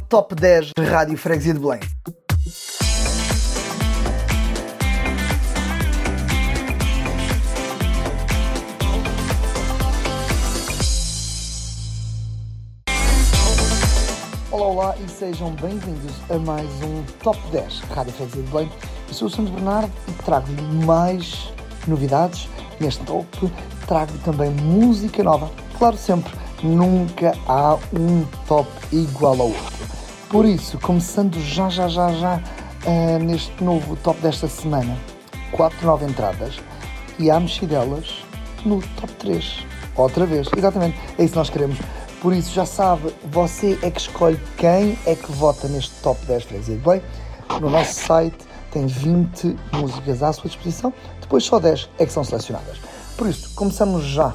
Top 10 Rádio Freguesia de Belém. Olá e sejam bem-vindos a mais um Top 10 Rádio Freguesia de Belém. Eu sou o Santos Bernardo e trago-lhe mais novidades neste top. Trago também música nova. Claro, sempre, nunca há um top igual ao outro. Por isso, começando já neste novo top desta semana, 4 novas entradas e há mexidelas no top 3. Outra vez, exatamente, é isso que nós queremos. Por isso, já sabe, você é que escolhe quem é que vota neste top 10 Freguesia de Belém. No nosso site tem 20 músicas à sua disposição, depois só 10 é que são selecionadas. Por isso, começamos já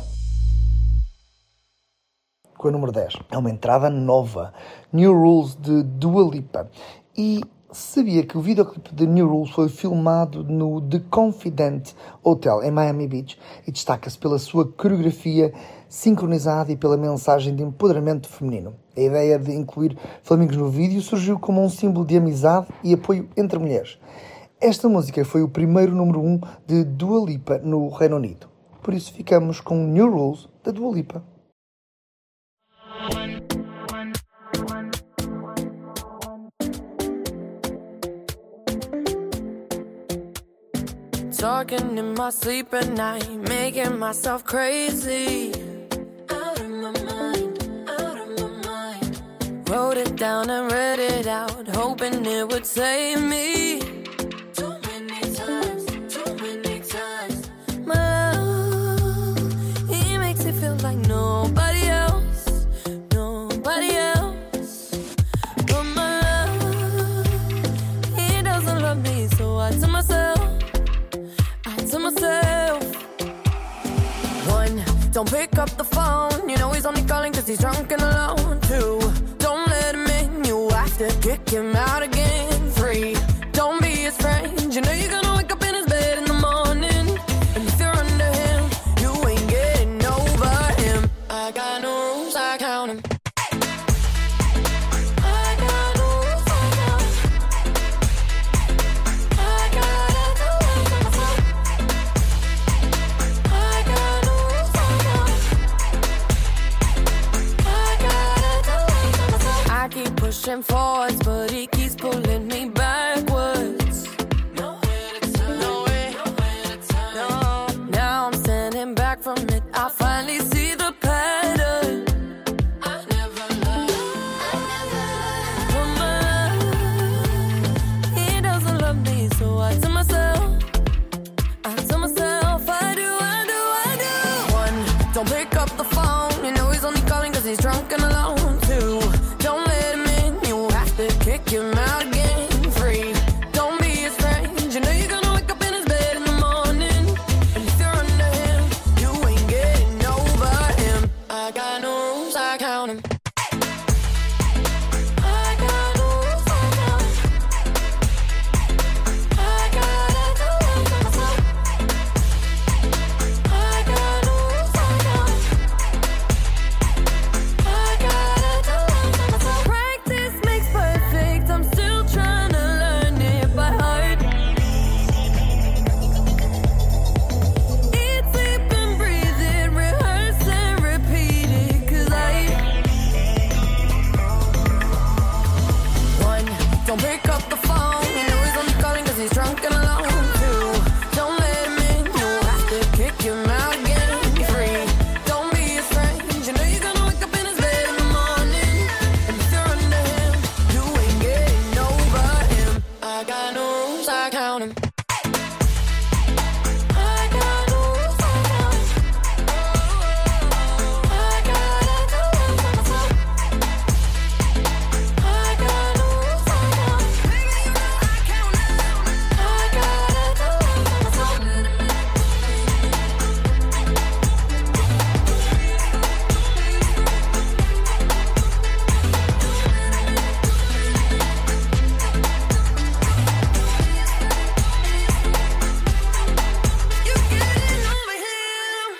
com a número 10. É uma entrada nova, New Rules de Dua Lipa. E sabia que o videoclipe de New Rules foi filmado no The Confidante Hotel em Miami Beach e destaca-se pela sua coreografia sincronizada e pela mensagem de empoderamento feminino. A ideia de incluir flamingos no vídeo surgiu como um símbolo de amizade e apoio entre mulheres. Esta música foi o primeiro número 1 de Dua Lipa no Reino Unido. Por isso ficamos com New Rules da Dua Lipa. Talking in my sleep at night, making myself crazy. Out of my mind, out of my mind. Wrote it down and read it out, hoping it would save me. Too many times, my love, he makes it feel like nobody else, nobody else. But my love, he doesn't love me, so I tell myself, one, don't pick up the phone, you know he's only calling cause he's drunk and alone. Two, don't let him in, you have to kick him out again. Three, don't be his friend, you know you're gonna wake up in his bed in the morning. And if you're under him, you ain't getting over him. I got no rules, I count him. Pushing forwards, but he keeps pulling me backwards. Nowhere to turn, nowhere to turn. No. Now I'm standing back from it. I finally see the pattern. I never loved. But my love, he doesn't love me, so I tell myself, I do. One, don't pick up the phone, you know he's only calling cause he's drunk and alone. Two, don't let him in, you have to kick him out again. Three, don't be his friend, you know you're gonna wake up in his bed in the morning. And if you're under him, you ain't getting over him. I got no rules, I count him. I got no rules, I count him. I gotta do it for myself. I got no rules, I count him. I gotta do it for myself. Practice makes perfect, I'm still trying to learn it by heart. Eat, sleep and breathe it, rehearse and repeat it. Cause one, don't pick up the phone, you know he's only calling cause he's drunk and alone. Two, don't let him in, you have to kick him out again. Three, don't be his friend, you know you're gonna wake up in his bed in the morning. And if you're under him, you ain't getting over him. I got no rules, I count him. I got no rules, I count him. I gotta do it for myself. I got no rules, I count him. I gotta do it for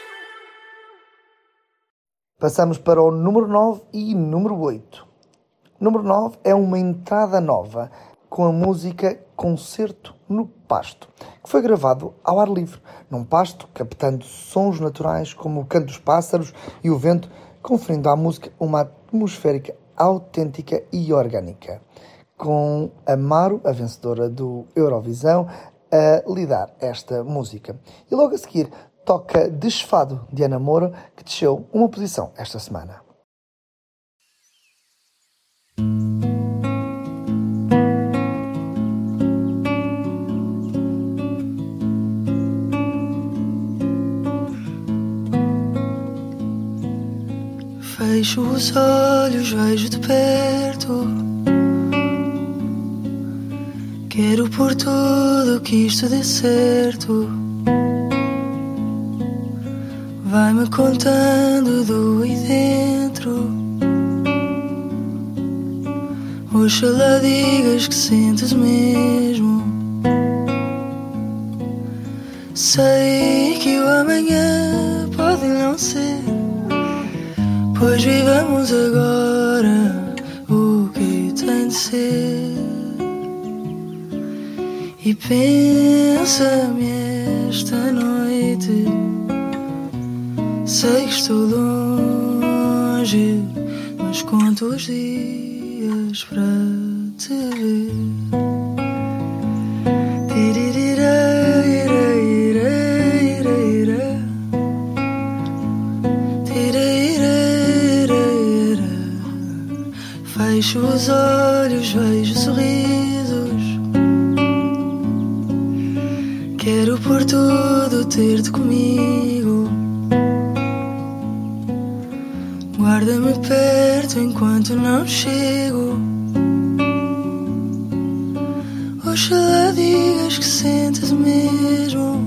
Passamos para o número 9 e número 8. Número 9 é uma entrada nova com a música Concerto no Pasto, que foi gravado ao ar livre, num pasto, captando sons naturais como o canto dos pássaros e o vento, conferindo à música uma atmosférica autêntica e orgânica. Com Amaro, a vencedora do Eurovisão, a lidar esta música. E logo a seguir toca Desfado, de Ana Moura, que desceu uma posição esta semana. Fecho os olhos, vejo de perto. Quero por tudo que isto dê certo. Vai-me contando do aí dentro. Oxalá digas que sentes mesmo. Sei que o amanhã pode não ser, pois vivamos agora o que tem de ser. E pensa-me esta noite, sei que estou longe, mas conto os dias para te ver. Fecho os olhos, vejo sorrisos. Quero por tudo ter-te comigo. Guarda-me perto enquanto não chego. Oxalá digas que sentes mesmo.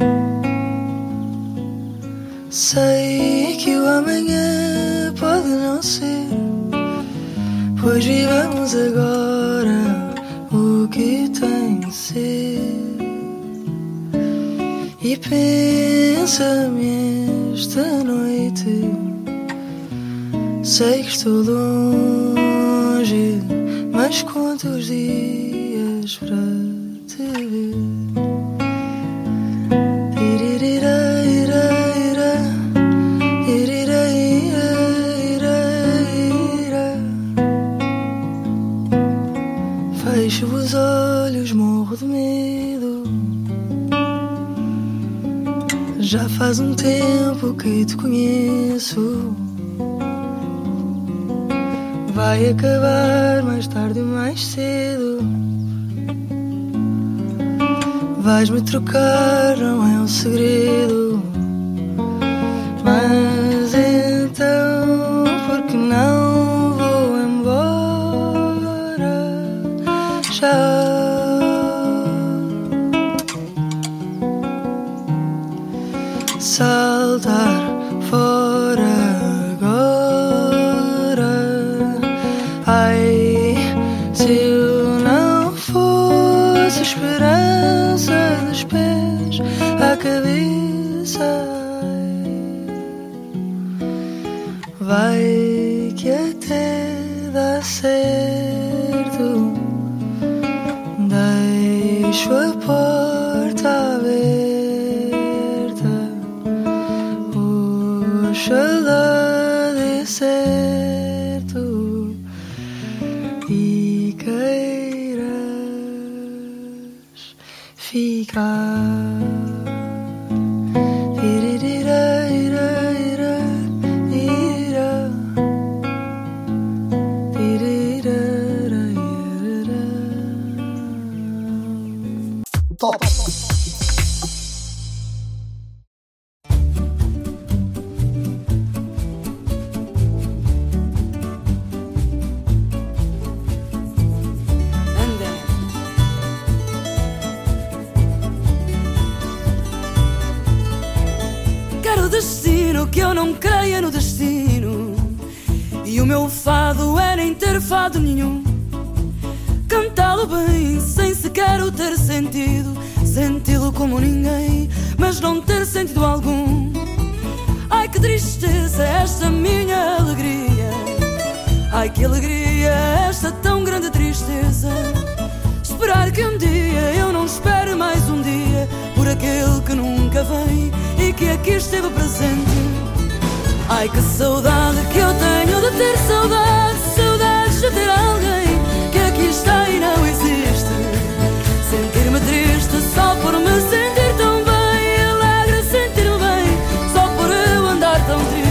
Sei que o amanhã pode não ser, pois vivamos agora o que tem de ser. E pensa-me esta noite, sei que estou longe, mas conto os dias para te ver. Fecho os olhos, morro de medo. Já faz um tempo que te conheço. Vai acabar mais tarde ou mais cedo. Vais-me trocar, não é um segredo. Mas então, por que não vou embora já? Saltar fora agora. Ai, se eu não fosse esperança dos pés à cabeça. Vai que até dá certo. Deixo a porta aberta. Oxalá dê certo e queiras ficar. Top. Quero destino, que eu não creia no destino. E o meu fado é nem ter fado nenhum. Cantá-lo bem, sem sequer o ter sentido. Senti-lo como ninguém, mas não ter sentido algum. Ai que tristeza esta minha alegria. Ai, que alegria, esta tão grande tristeza. Esperar que um dia eu não espere mais um dia por aquele que nunca vem e que aqui esteve presente. Ai, que saudade que eu tenho de ter saudade, saudades de ter alguém que aqui está e não existe. Sentir-me triste só por me sentir tão bem, alegre sentir-me bem só por eu andar tão triste.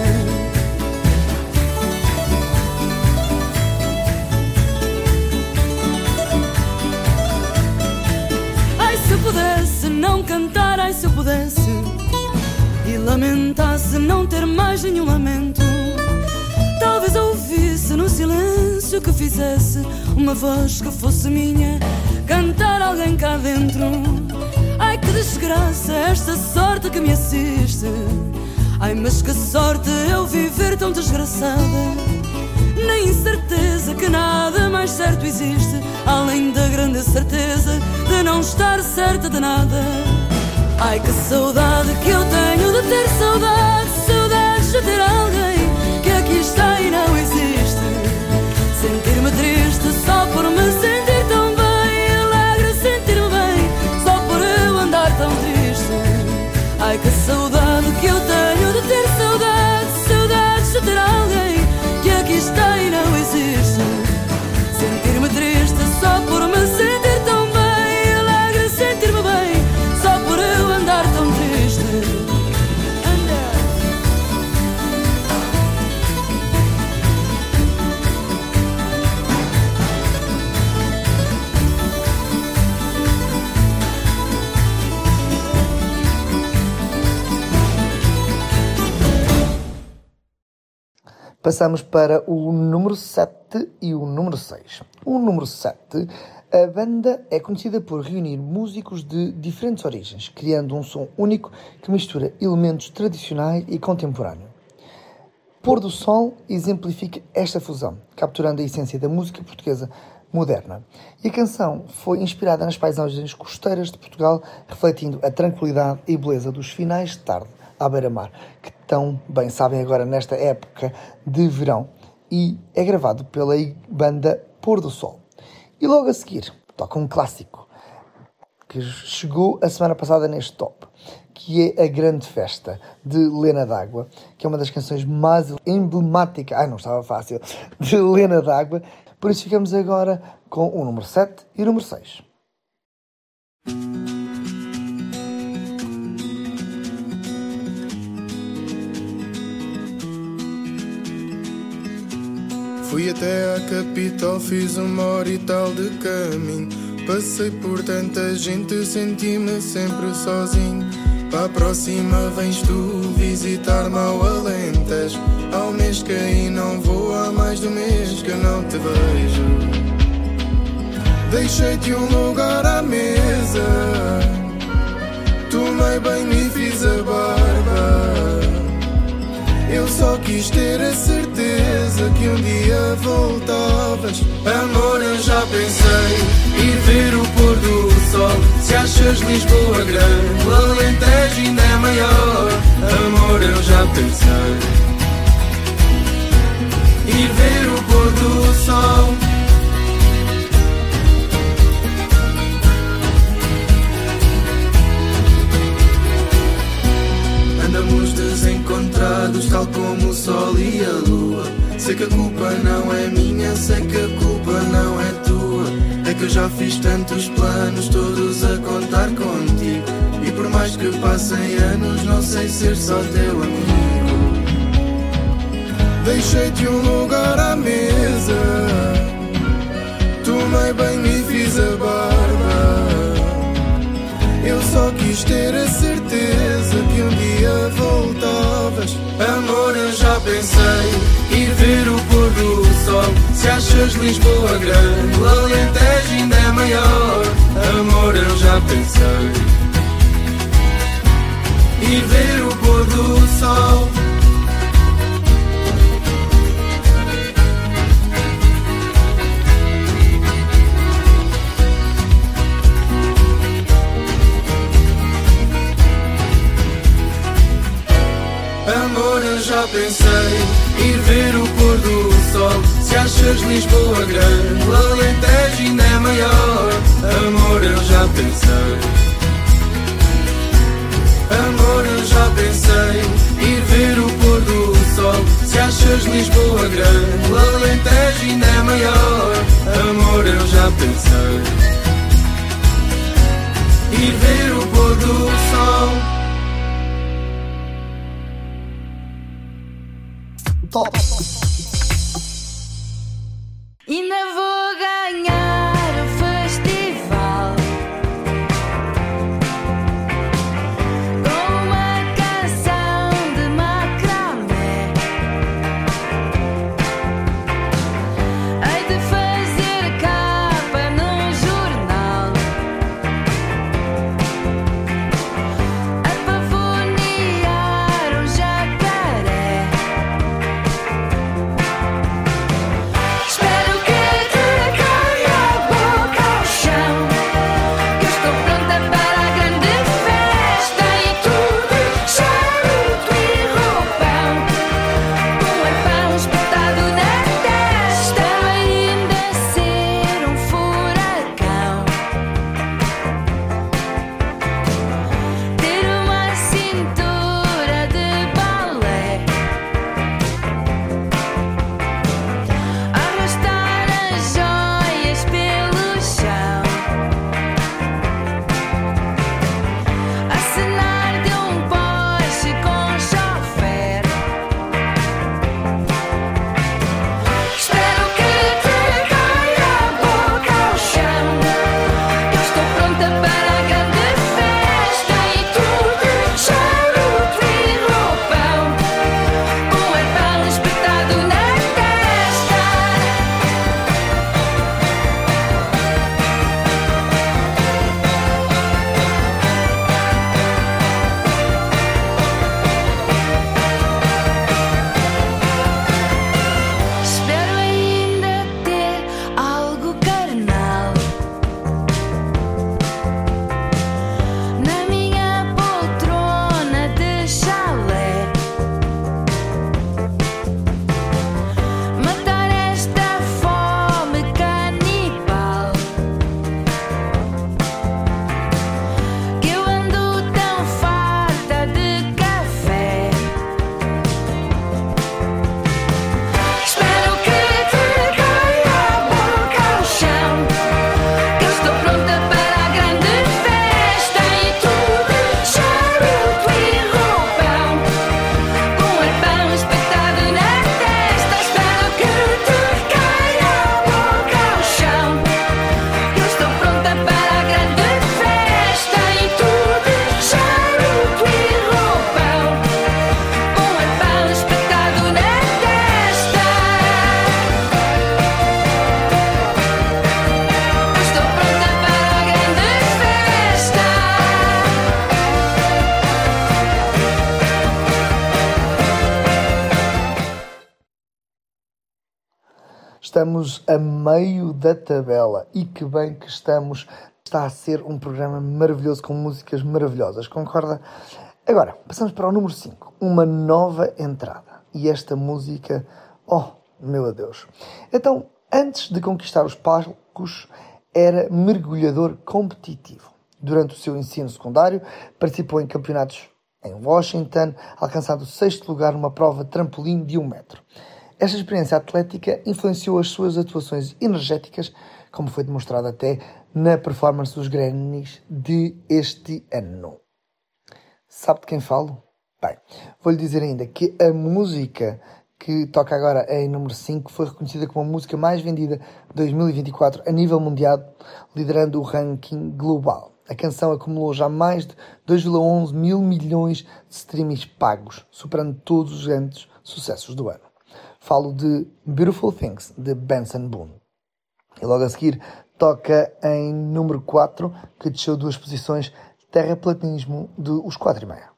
Se eu pudesse não cantar, ai, se eu pudesse e lamentasse não ter mais nenhum lamento, talvez eu ouvisse no silêncio que fizesse uma voz que fosse minha, cantar alguém cá dentro. Ai, que desgraça esta sorte que me assiste. Ai, mas que sorte eu viver tão desgraçada, na incerteza que nada mais certo existe, além da grande certeza de não estar certa de nada. Ai, que saudade que eu tenho de ter saudade, saudades de ter alguém que aqui está e não existe. Sentir-me triste só por me sentir tão bem, alegre sentir-me bem só por eu andar tão triste. Ai, que saudade que eu tenho de ter saudade, saudades de ter alguém que aqui está e não existe. Sentir-me triste só por me sentir tão bem, alegre sentir-me bem só por eu andar tão triste. Passamos para o número 7 e o número 6. O número 7, a banda é conhecida por reunir músicos de diferentes origens, criando um som único que mistura elementos tradicionais e contemporâneo. Pôr do Sol exemplifica esta fusão, capturando a essência da música portuguesa moderna. E a canção foi inspirada nas paisagens costeiras de Portugal, refletindo a tranquilidade e beleza dos finais de tarde à beira-mar, que tão bem sabem agora nesta época de verão, e é gravado pela banda Pôr do Sol. E logo a seguir toca um clássico que chegou a semana passada neste top, que é A Grande Festa, de Lena D'Água, que é uma das canções mais emblemáticas, não estava fácil, de Lena D'Água. Por isso ficamos agora com o número 7 e o número 6. Fui até à capital, fiz 1 hora e tal de caminho. Passei por tanta gente, senti-me sempre sozinho. Para a próxima vens tu visitar-me ao Alentejo. Ao mês que aí não vou, há mais de um mês que não te vejo. Deixei-te um lugar à mesa, tomei banho e fiz a barba. Eu só quis ter a certeza que um dia voltavas. Amor, eu já pensei ir ver o pôr do sol. Se achas Lisboa grande, o Alentejo ainda é maior. Amor, eu já pensei ir ver o pôr do sol. Andamos desencontrados, tal como o sol e a lua. Sei que a culpa não é minha, sei que a culpa não é tua. É que eu já fiz tantos planos, todos a contar contigo. E por mais que passem anos, não sei ser só teu amigo. Deixei-te um lugar à mesa, tomei banho e fiz a barba. Eu só quis ter a certeza que um dia voltavas. Amor, eu já pensei ir ver o pôr do sol. Se achas Lisboa grande, o Alentejo ainda é maior. Amor, eu já pensei ir ver o pôr do sol. Amor, eu já pensei ir ver o pôr do sol. achas Lisboa grande, o Alentejo ainda é maior. Amor, eu já pensei. Amor, eu já pensei ir ver o pôr do sol. Se achas Lisboa grande, o Alentejo ainda é maior. Amor, eu já pensei ir ver o pôr do sol. Top! Ainda vou ganhar o festival com uma canção de macramé. Hei de fazer capa num jornal a pavonear um jacaré. Espero que te caia a boca ao chão, que eu estou pronta para a grande festa e tudo charuto e roupão, com o arpão espetado na testa. Ainda ser um furacão, ter uma cintura de balé, arrastar as joias pelo chão, acenar de um Porsche com chofer. Espero que te caia a boca ao chão, eu estou pronta para a grande festa e tudo charuto e roupão, com o arpão espetado na testa. Espero ainda ter algo carnal na minha poltrona de chalé, matar esta fome canibal, que eu ando tão farta de café. Espero que te caia a boca ao chão, que eu estou pronta para a grande festa e tudo charuto e roupão, com o arpão espetado na testa. Espero que te caia a boca ao chão, que eu estou pronta para a grande festa e tudo charuto e roupão, com o arpão espetado na testa. Eu estou pronta para a grande festa. Estamos a meio da tabela e que bem que estamos. Está a ser um programa maravilhoso com músicas maravilhosas, concorda? Agora, passamos para o número 5, uma nova entrada. E esta música, oh, meu adeus. Então, antes de conquistar os palcos, era mergulhador competitivo. Durante o seu ensino secundário, participou em campeonatos em Washington, alcançando o 6º lugar numa prova de trampolim de 1 metro. Esta experiência atlética influenciou as suas atuações energéticas, como foi demonstrado até na performance dos Grammys de este ano. Sabe de quem falo? Bem, vou-lhe dizer ainda que a música que toca agora em número 5 foi reconhecida como a música mais vendida de 2024 a nível mundial, liderando o ranking global. A canção acumulou já mais de 2,11 mil milhões de streamings pagos, superando todos os grandes sucessos do ano. Falo de Beautiful Things, de Benson Boone. E logo a seguir toca em número 4, que desceu 2 posições, Terraplanismo, de Os 4,5.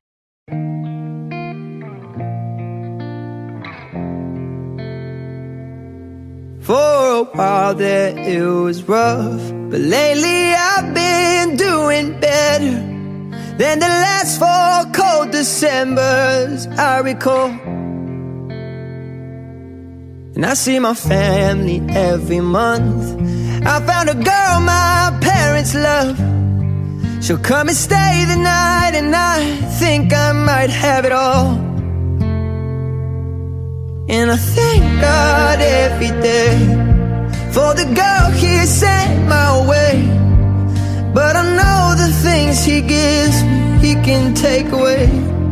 For a while there it was rough, but lately I've been doing better than the last 4 cold Decembers I recall. and I see my family every month. I found a girl my parents love. She'll come and stay the night, and I think I might have it all. And I thank God every day for the girl He sent my way. But I know the things He gives me, He can take away.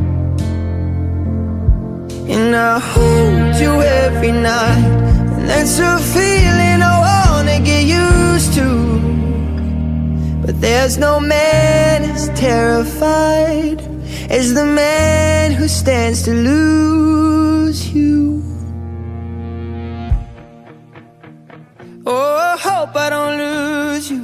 And I hold you every night, and that's a feeling I wanna get used to. But there's no man as terrified as the man who stands to lose you. Oh, I hope I don't lose you.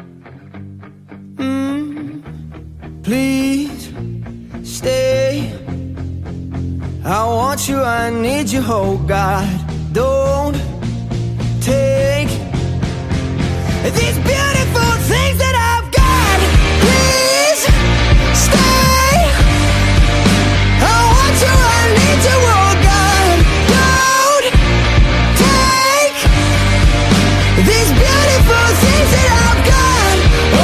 Please stay. I want you, I need you, oh God. Don't take these beautiful things that I've got. Please stay. I want you, I need you, oh God. Don't take these beautiful things that I've got.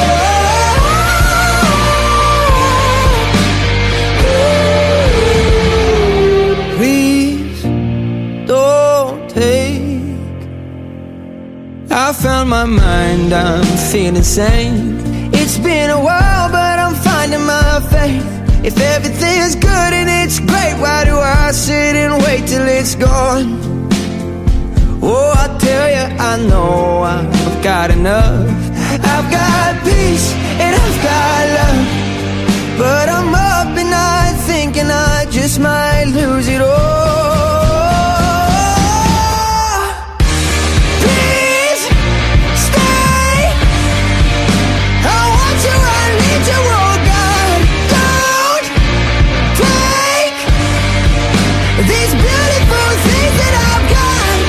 Please don't take. I found my mind, I'm feeling sane. It's been a while, but I'm finding my faith. If everything's good and it's great, why do I sit and wait till it's gone? Oh, I tell you, I know I've got enough. I've got peace and I've got love, but I'm up at night thinking I just might lose it all. Please stay. I want you, I need you, oh God. Don't take these beautiful things that I've got.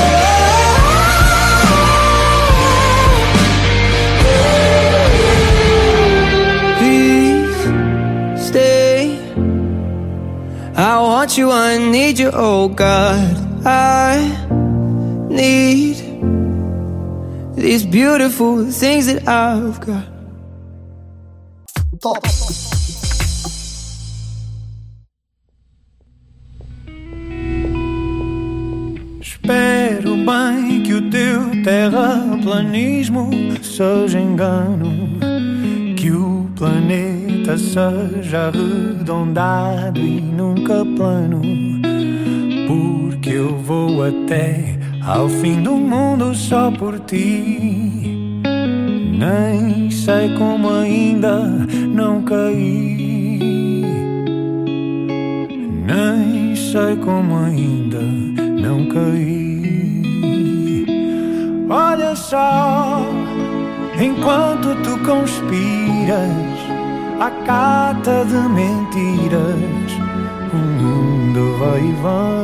Please stay. I want you, I need you, oh God. I need these beautiful things that I've got. Top. Espero bem que o teu terraplanismo seja engano, que o planeta seja arredondado e nunca plano, porque eu vou até ao fim do mundo só por ti. Nem sei como ainda não caí, nem sei como ainda não caí. Olha só, enquanto tu conspiras à cata de mentiras, o mundo vai e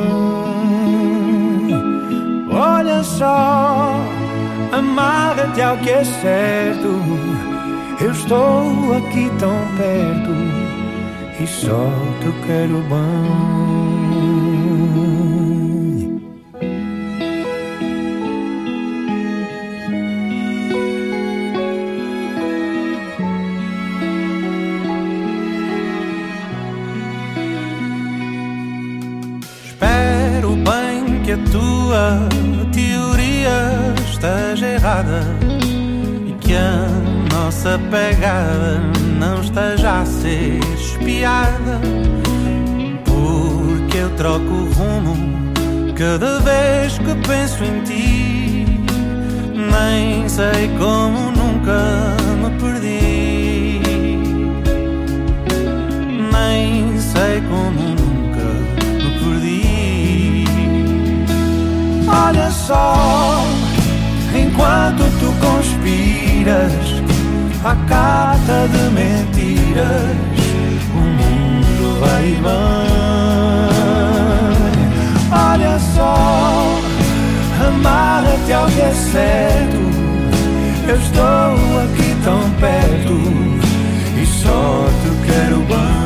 vem. Olha só, amarra-te ao que é certo. Eu estou aqui tão perto e só te quero bem. Espero bem que a tua teoria esteja errada e que a nossa pegada não esteja a ser espiada, porque eu troco o rumo cada vez que penso em ti. Nem sei como nunca me perdi, nem sei como nunca me perdi. Olha só, enquanto tu conspiras à cata de mentiras, o mundo vai e vem. Olha só, amarra-te ao que é certo. Eu estou aqui tão perto e só te quero bem.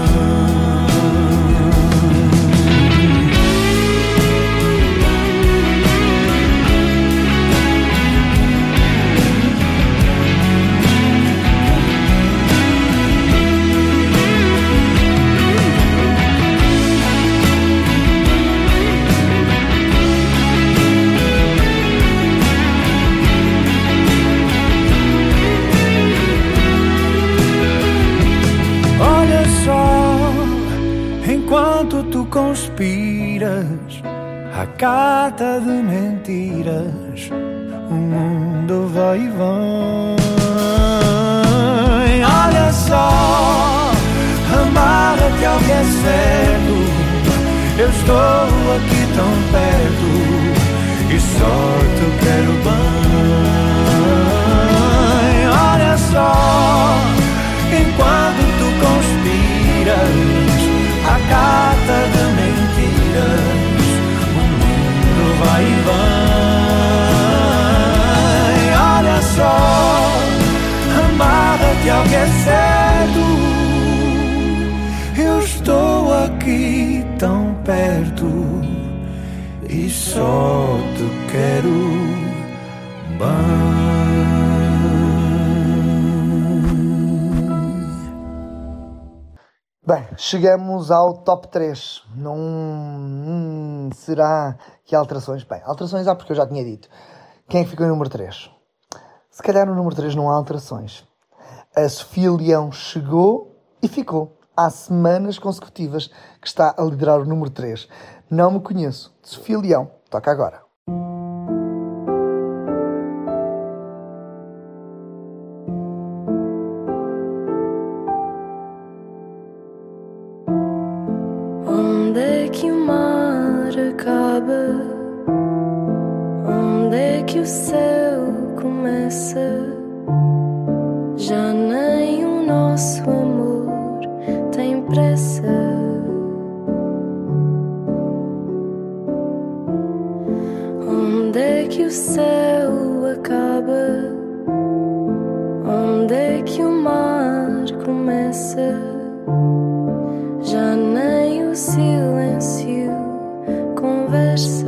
conspiras à cata de mentiras, o mundo vai e vem. Olha só, amarra-te ao que é certo, eu estou aqui tão perto e só te quero bem. Olha só, enquanto tu conspiras à cata de mentiras, o mundo vai e vem. Olha só, amarra-te ao que é certo, eu estou aqui tão perto e só te quero bem. Bem, chegamos ao top 3. Não será que há alterações? Bem, alterações há porque eu já tinha dito. Quem é que ficou em número 3? Se calhar no número 3 não há alterações. A Sofia Leão chegou e ficou. Há semanas consecutivas que está a liderar o número 3. Não me conheço. Sofia Leão, toca agora. Onde é que o mar acaba? Onde é que o céu começa? Já nem o nosso amor tem pressa. Onde é que o céu acaba? Onde é que o mar começa? Já nem o silêncio conversa,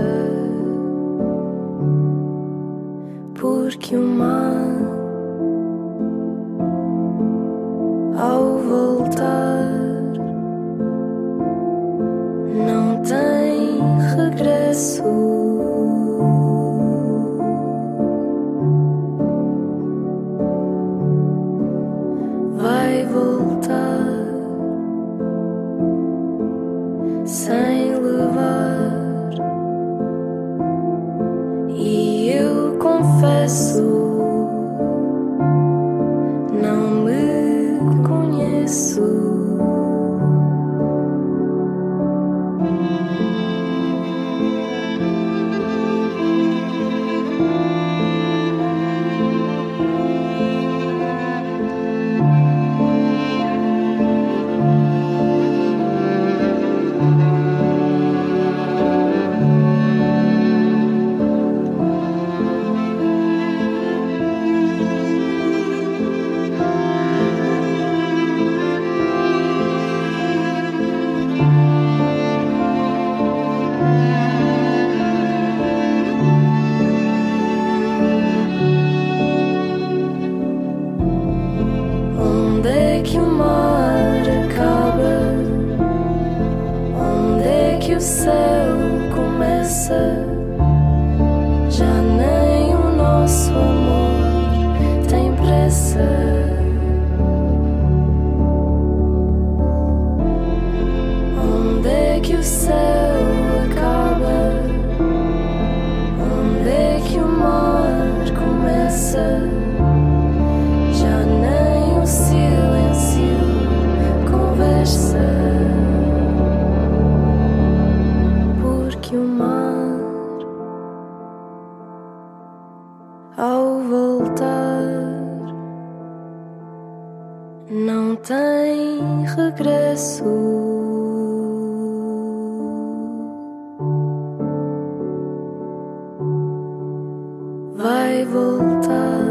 porque o mar, ao voltar, não tem regresso. Vai voltar sem levar, e eu confesso, não me conheço. Onde é que o mar acaba? Onde é que o céu começa? Já nem o nosso amor tem pressa. Onde é que o céu acaba? Onde é que o mar começa? Já nem o silêncio conversa, porque o mar, ao voltar, não tem regresso. Vai voltar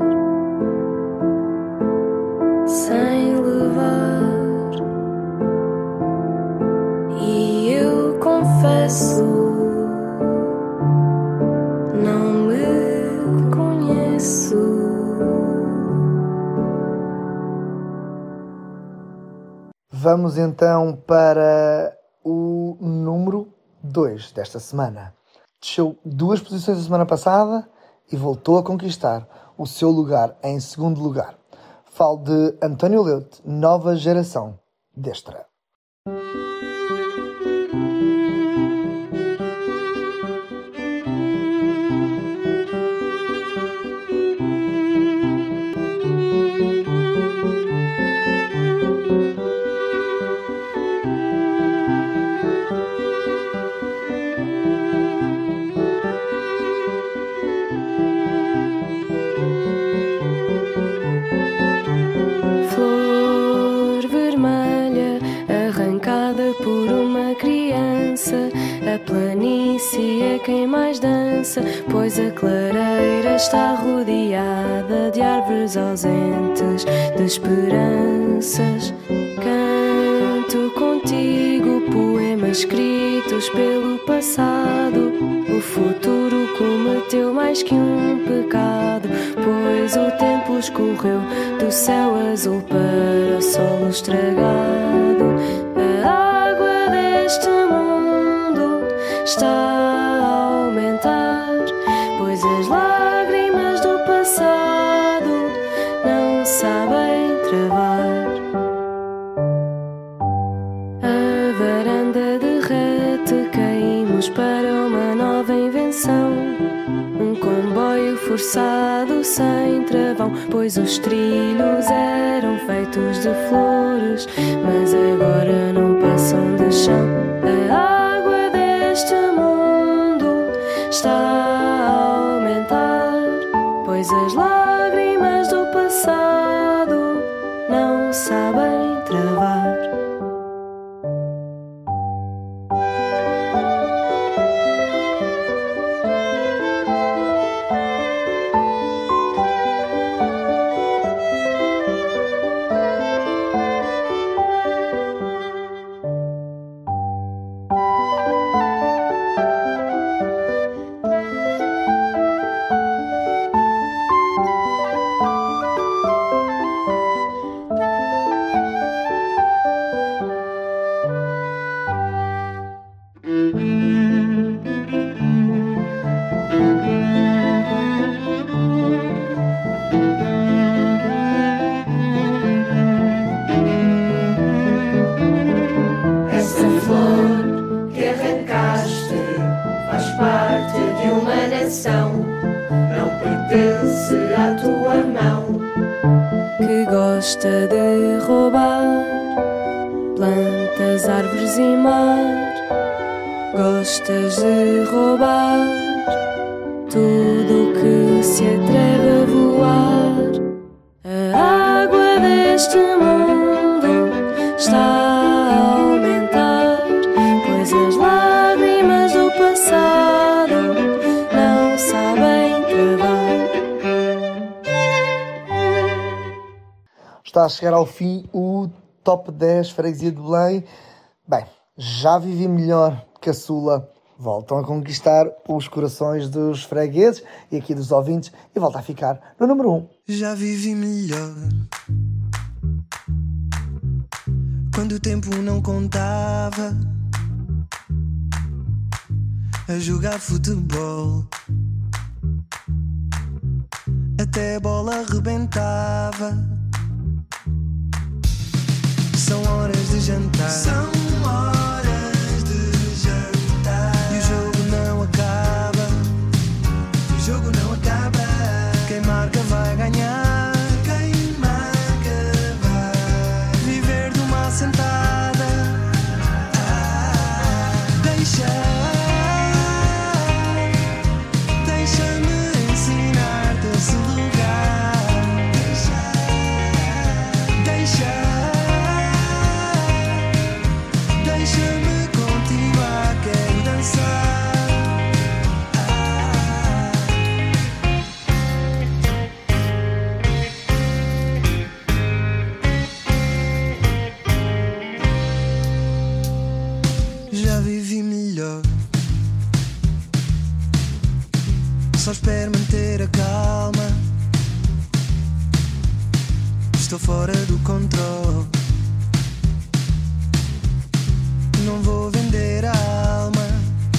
sem levar, e eu confesso, não me conheço. Vamos então para o número 2 desta semana. Desceu 2 posições a semana passada e voltou a conquistar o seu lugar em segundo lugar. Falo de António Leute, Nova Geração Destra. esperança, pois a clareira está rodeada de árvores ausentes, de esperanças. Canto contigo poemas escritos pelo passado. O futuro cometeu mais que um pecado, pois o tempo escorreu do céu azul para o solo estragado. A água deste mundo está a aumentar, pois as lágrimas do passado não sabem travar. A varanda derrete, caímos para uma nova invenção. Um comboio forçado sem travão, pois os trilhos eram feitos de flores, mas agora não passam de chão. A água deste mundo está a aumentar, pois as lágrimas do passado não sabem travar. Não pertence à tua mão, que gosta de roubar plantas, árvores e mar. Gostas de roubar tudo que se atreve a voar. A água deste mundo está a aumentar, pois as lágrimas do passado não sabem travar. Está a chegar ao fim o Top 10 Freguesia de Belém. Bem, já vivi melhor, caçula. Voltam a conquistar os corações dos fregueses e aqui dos ouvintes e volta a ficar no número 1. Já vivi melhor quando o tempo não contava, a jogar futebol, até a bola arrebentava. São horas de jantar, são horas de jantar, e o jogo não acaba, o jogo não acaba. Quem marca vai ganhar, quem marca vai viver de uma sentada. Deixa-me ensinar-te esse lugar. Deixa-me continuar, quero dançar. Já vivi melhor, só espero manter a calma. Estou fora do controle, não vou vender a alma.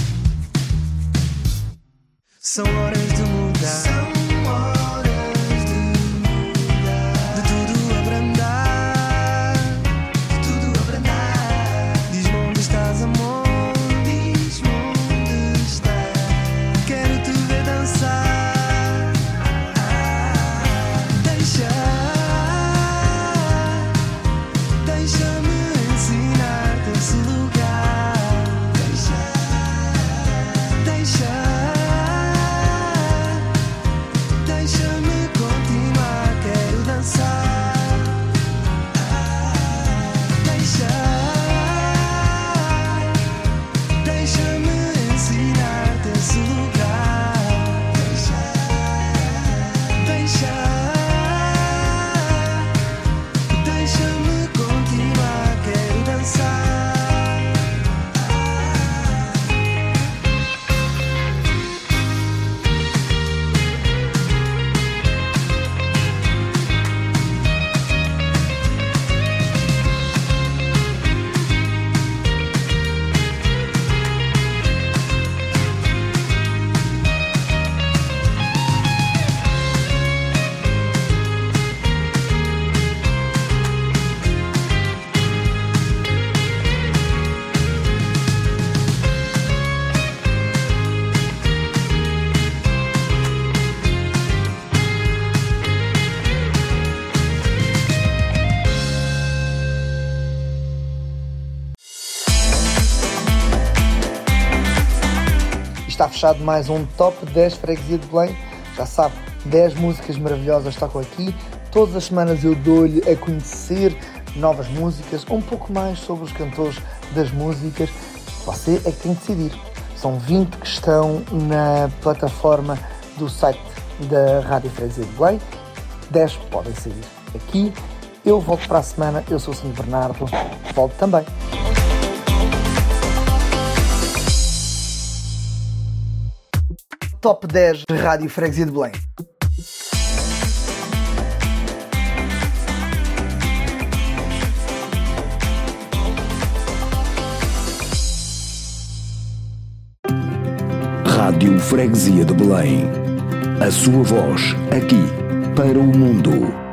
São horas de mudar, são horas de mudar, de tudo abrandar, de tudo abrandar. Diz-me onde estás, amor, diz-me onde estás. Quero te ver dançar. Deixa-me ensinar-te esse lugar. Deixa-me continuar, quero dançar. Está fechado mais um Top 10 Freguesia de Belém. Já sabe, 10 músicas maravilhosas tocam aqui. Todas as semanas eu dou-lhe a conhecer novas músicas, um pouco mais sobre os cantores das músicas. Você é que tem que decidir. São 20 que estão na plataforma do site da Rádio Freguesia de Belém. 10 podem sair aqui. Eu volto para a semana. Eu sou o Sr. Bernardo. Volto também. Top 10 Rádio Freguesia de Belém. Rádio Freguesia de Belém. A sua voz aqui para o mundo.